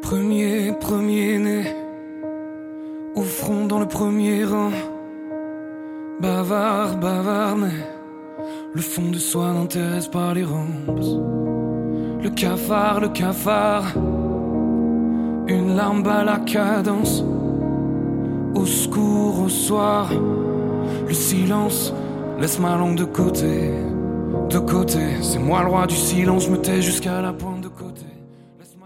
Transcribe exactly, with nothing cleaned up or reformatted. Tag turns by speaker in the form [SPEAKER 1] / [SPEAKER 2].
[SPEAKER 1] Premier, premier né, au front dans le premier rang. Bavard, bavard, mais le fond de soi n'intéresse pas les rampes. Le cafard, le cafard, une larme bat la cadence. Au secours, au soir, le silence laisse ma langue de côté. De côté, c'est moi le roi du silence, je me tais jusqu'à la pointe.